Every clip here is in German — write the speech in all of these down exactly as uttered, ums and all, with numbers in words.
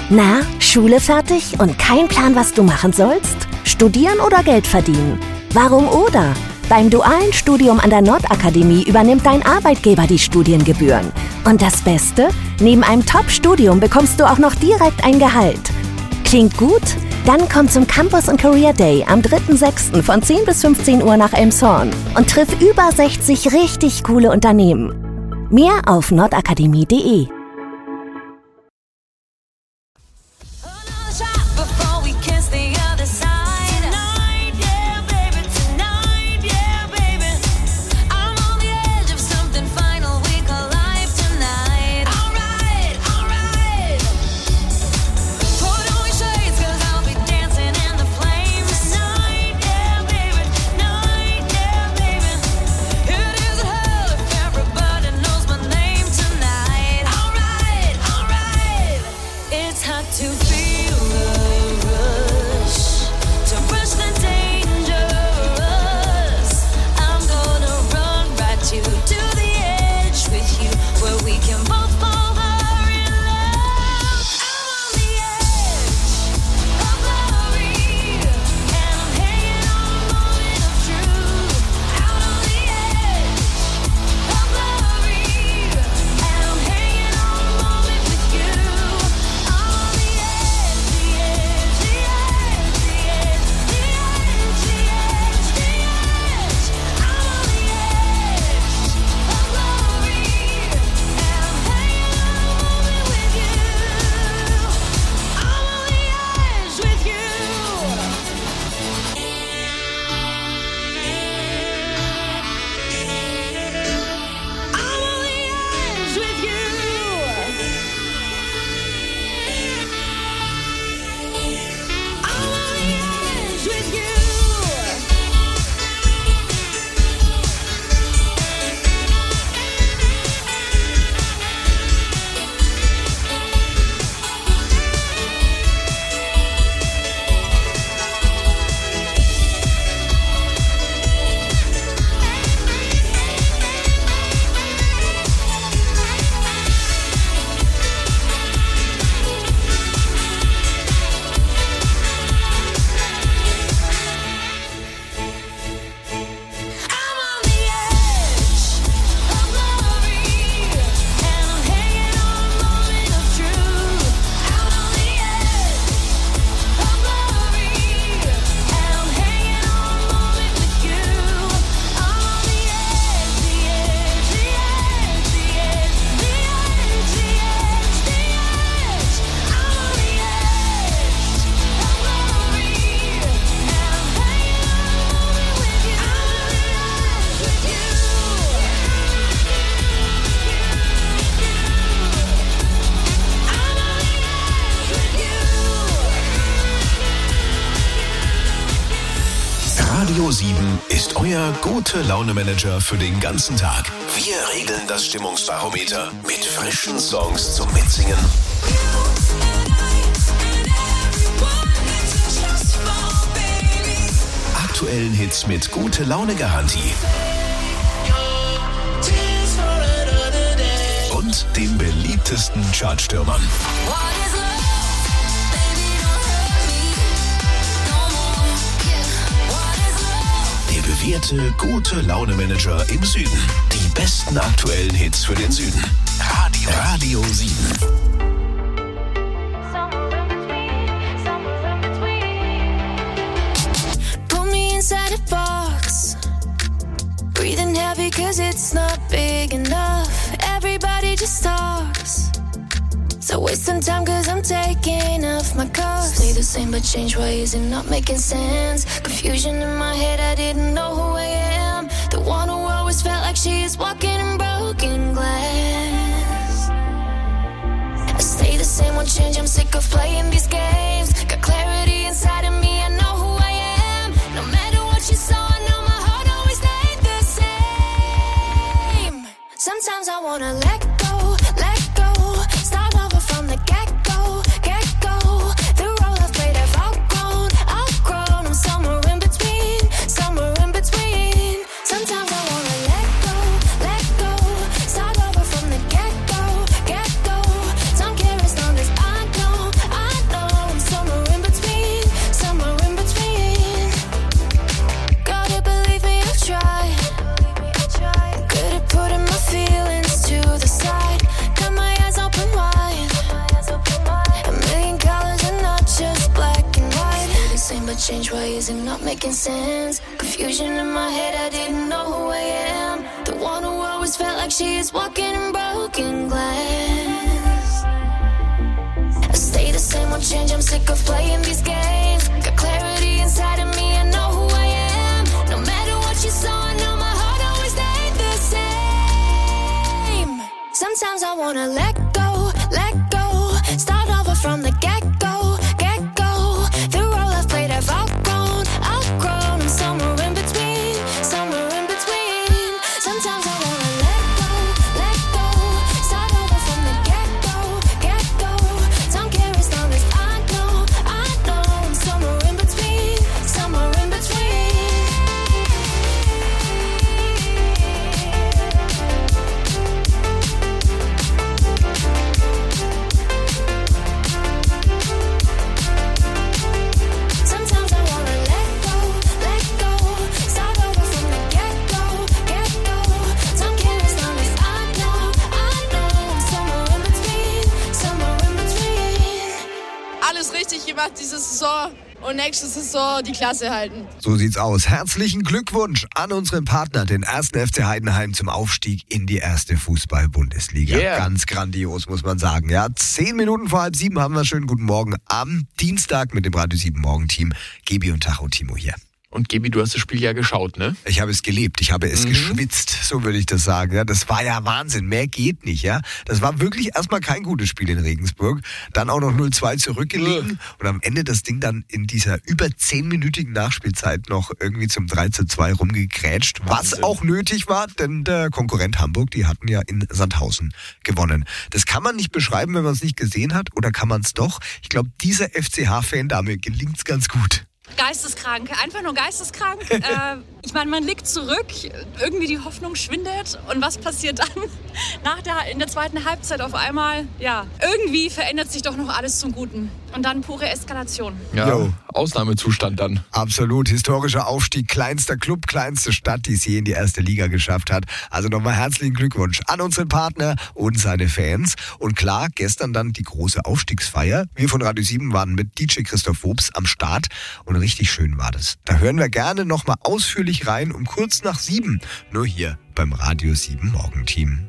Na, Schule fertig und kein Plan, was du machen sollst? Studieren oder Geld verdienen? Warum oder? Beim dualen Studium an der Nordakademie übernimmt dein Arbeitgeber die Studiengebühren. Und das Beste? Neben einem Top-Studium bekommst du auch noch direkt ein Gehalt. Klingt gut? Dann komm zum Campus und Career Day am dritten sechsten von zehn bis fünfzehn Uhr nach Elmshorn und triff über sechzig richtig coole Unternehmen. Mehr auf nordakademie punkt de. Radio sieben ist euer Gute-Laune-Manager für den ganzen Tag. Wir regeln das Stimmungsbarometer mit frischen Songs zum Mitsingen. Aktuellen Hits mit Gute-Laune-Garantie. Und den beliebtesten Chartstürmern. Der bewährte Gute-Laune-Manager im Süden. Die besten aktuellen Hits für den Süden. Radio, Radio sieben. Inside a box, breathing heavy cause it's not big enough. Everybody just talks, so waste some time cause I'm taking off my cuffs. Stay the same but change ways and not making sense. Confusion in my head, I didn't know who I am. The one who always felt like she is walking in broken glass. I stay the same, won't change, I'm sick of playing these games. Got clarity inside of me, I know who I am. No matter what you saw, I know my heart always stayed the same. Sometimes I wanna let go, let go. Start over from the get-go, get-go. The role I've played, I've outgrown, outgrown. I'm somewhere in between, somewhere in between. Sometimes I wanna let go, let go. Start over from the get-go, get-go. Don't care as long as I know, I change, why is it not making sense? Confusion in my head, I didn't know who I am. The one who always felt like she is walking in broken glass. I stay the same, won't change, I'm sick of playing these games. Got clarity inside of me, I know who I am. No matter what you saw, I know my heart always stayed the same. Sometimes I wanna let go, let go. Start over from the get-go, get-go. The role I've played, I've outgrown, outgrown. I'm somewhere in between, somewhere in between. Sometimes I wanna let go, let go. Start over from the get-go, get-go. Don't care as long as I know, I know. I'm somewhere in between, somewhere in between. Sometimes I wanna let go, let go. Start over from the get-go, get-go. Don't care as long as I know, I know. I'm somewhere in between, somewhere in between. Alles richtig gemacht diese Saison und nächste Saison die Klasse halten. So sieht's aus. Herzlichen Glückwunsch an unseren Partner, den ersten F C Heidenheim, zum Aufstieg in die erste Fußball-Bundesliga. Yeah. Ganz grandios, muss man sagen. Ja, zehn Minuten vor halb sieben haben wir schönen guten Morgen am Dienstag mit dem Radio sieben Morgenteam. Gebi und Tacho Timo hier. Und Gebi, du hast das Spiel ja geschaut, ne? Ich habe es gelebt, ich habe es Mhm. geschwitzt, so würde ich das sagen. Ja, das war ja Wahnsinn, mehr geht nicht. Ja, das war wirklich erstmal kein gutes Spiel in Regensburg. Dann auch noch null zwei zurückgelegen und am Ende das Ding dann in dieser über zehnminütigen Nachspielzeit noch irgendwie zum drei zu zwei rumgegrätscht. Was Wahnsinn. auch nötig war, denn der Konkurrent Hamburg, die hatten ja in Sandhausen gewonnen. Das kann man nicht beschreiben, wenn man es nicht gesehen hat, oder kann man es doch? Ich glaube, dieser F C H-Fan-Dame gelingt es ganz gut. Geisteskrank, einfach nur geisteskrank. äh, ich meine, man liegt zurück, irgendwie die Hoffnung schwindet. Und was passiert dann? Nach der, in der zweiten Halbzeit auf einmal, ja, irgendwie verändert sich doch noch alles zum Guten. Und dann pure Eskalation. Ja, Jo. Ausnahmezustand dann. Absolut, historischer Aufstieg, kleinster Club, kleinste Stadt, die es je in die erste Liga geschafft hat. Also nochmal herzlichen Glückwunsch an unseren Partner und seine Fans. Und klar, gestern dann die große Aufstiegsfeier. Wir von Radio sieben waren mit D J Christoph Wobs am Start und richtig schön war das. Da hören wir gerne nochmal ausführlich rein um kurz nach sieben. Nur hier beim Radio sieben Morgenteam.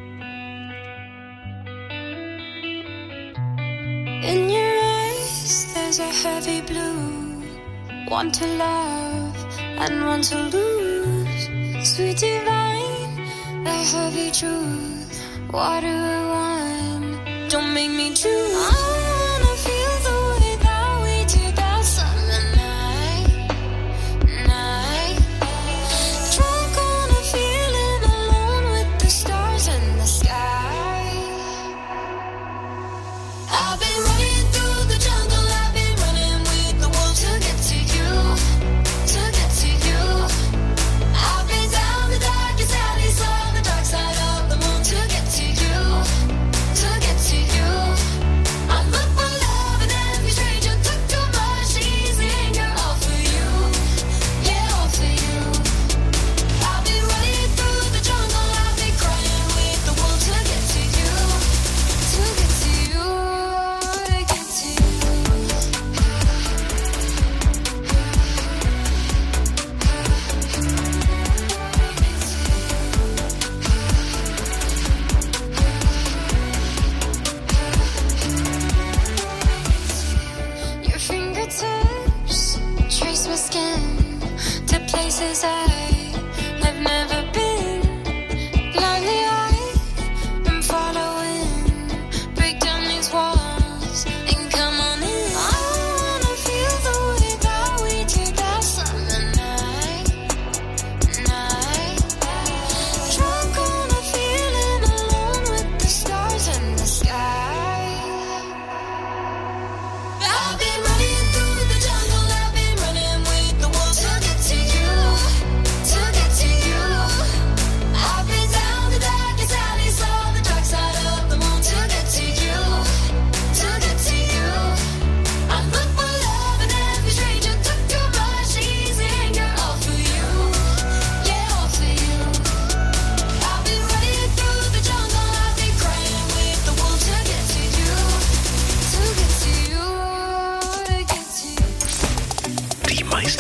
In your eyes, there's a heavy blue. One to love and one to lose. Sweet divine, the heavy truth. What do I want? Don't make me choose. I wanna feel the way that we did that summer night, night. Drunk on a feeling, alone with the stars in the sky. I've been running through the jungle, I've been running with the wolves to get to you, to get to you. I've been down the darkest alleys on the dark side of the moon to get to you, to get to you. I look for love in every stranger, took too much easy anger, all for you, yeah, all for you. I've been running through the jungle, I've been crying with the wolves to get to you, to get to you.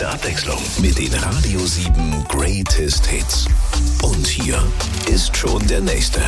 beste Abwechslung mit den Radio sieben Greatest Hits. Und hier ist schon der nächste.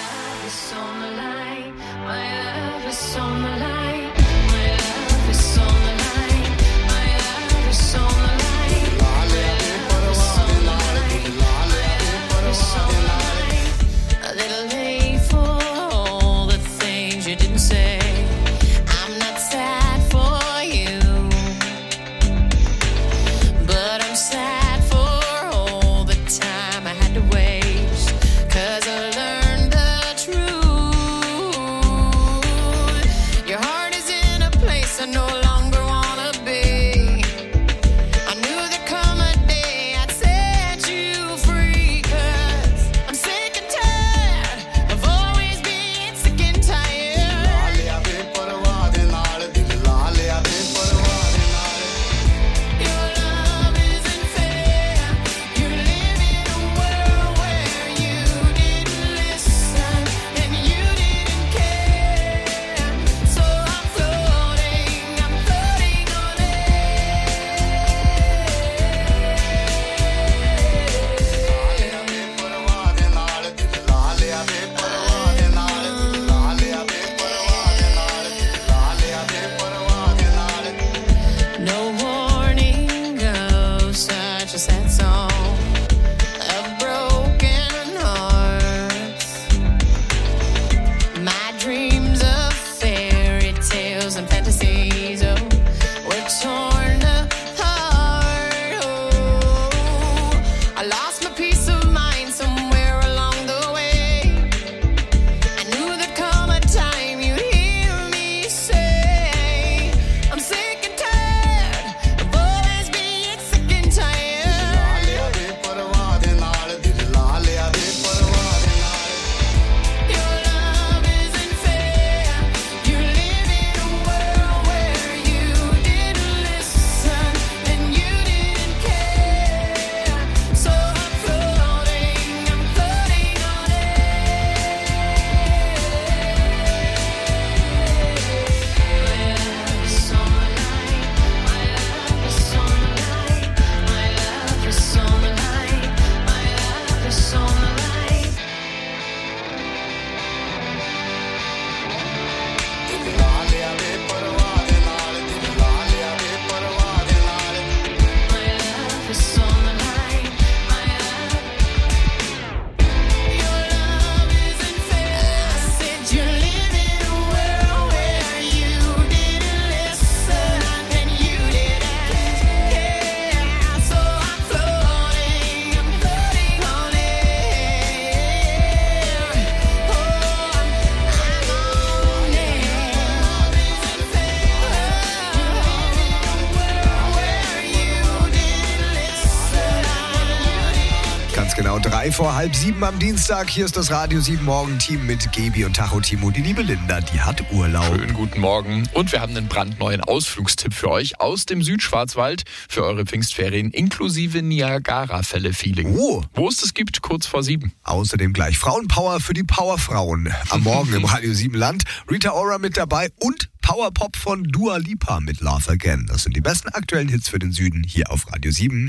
Genau, drei vor halb sieben am Dienstag. Hier ist das Radio sieben Morgen-Team mit Gebi und Tacho Timo. Die liebe Linda, die hat Urlaub. Schönen guten Morgen. Und wir haben einen brandneuen Ausflugstipp für euch aus dem Südschwarzwald für eure Pfingstferien inklusive Niagara-Fälle-Feeling. Oh. Wo es das gibt, kurz vor sieben. Außerdem gleich Frauenpower für die Powerfrauen. Am Morgen im Radio sieben Land. Rita Ora mit dabei und Powerpop von Dua Lipa mit Love Again. Das sind die besten aktuellen Hits für den Süden hier auf Radio sieben.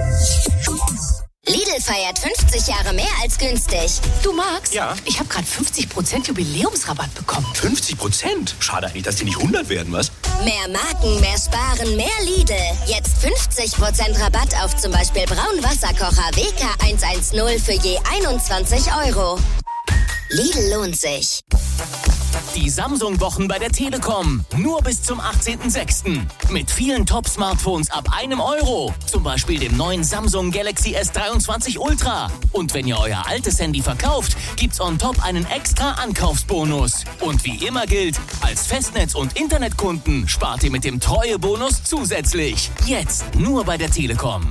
Lidl feiert fünfzig Jahre mehr als günstig. Du Max? Ja? Ich habe gerade fünfzig Prozent Jubiläumsrabatt bekommen. fünfzig Prozent? Schade eigentlich, dass die nicht hundert werden, was? Mehr Marken, mehr Sparen, mehr Lidl. Jetzt fünfzig Prozent Rabatt auf zum Beispiel Braunwasserkocher W K hundertzehn für je einundzwanzig Euro. Lidl lohnt sich. Die Samsung-Wochen bei der Telekom. Nur bis zum achtzehnten sechsten Mit vielen Top-Smartphones ab einem Euro. Zum Beispiel dem neuen Samsung Galaxy S dreiundzwanzig Ultra. Und wenn ihr euer altes Handy verkauft, gibt's on top einen extra Ankaufsbonus. Und wie immer gilt, als Festnetz- und Internetkunden spart ihr mit dem Treuebonus zusätzlich. Jetzt nur bei der Telekom.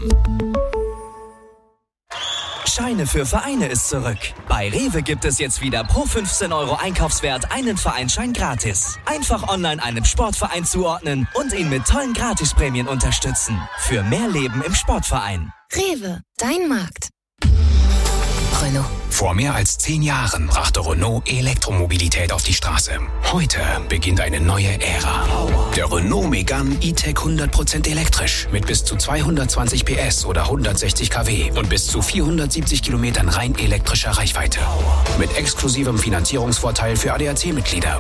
Scheine für Vereine ist zurück. Bei Rewe gibt es jetzt wieder pro fünfzehn Euro Einkaufswert einen Vereinsschein gratis. Einfach online einem Sportverein zuordnen und ihn mit tollen Gratisprämien unterstützen. Für mehr Leben im Sportverein. Rewe, dein Markt. Renault. Vor mehr als zehn Jahren brachte Renault Elektromobilität auf die Straße. Heute beginnt eine neue Ära. Der Renault Megane E-Tech hundert Prozent elektrisch mit bis zu zweihundertzwanzig P S oder hundertsechzig Kilowatt und bis zu vierhundertsiebzig Kilometern rein elektrischer Reichweite. Mit exklusivem Finanzierungsvorteil für A D A C-Mitglieder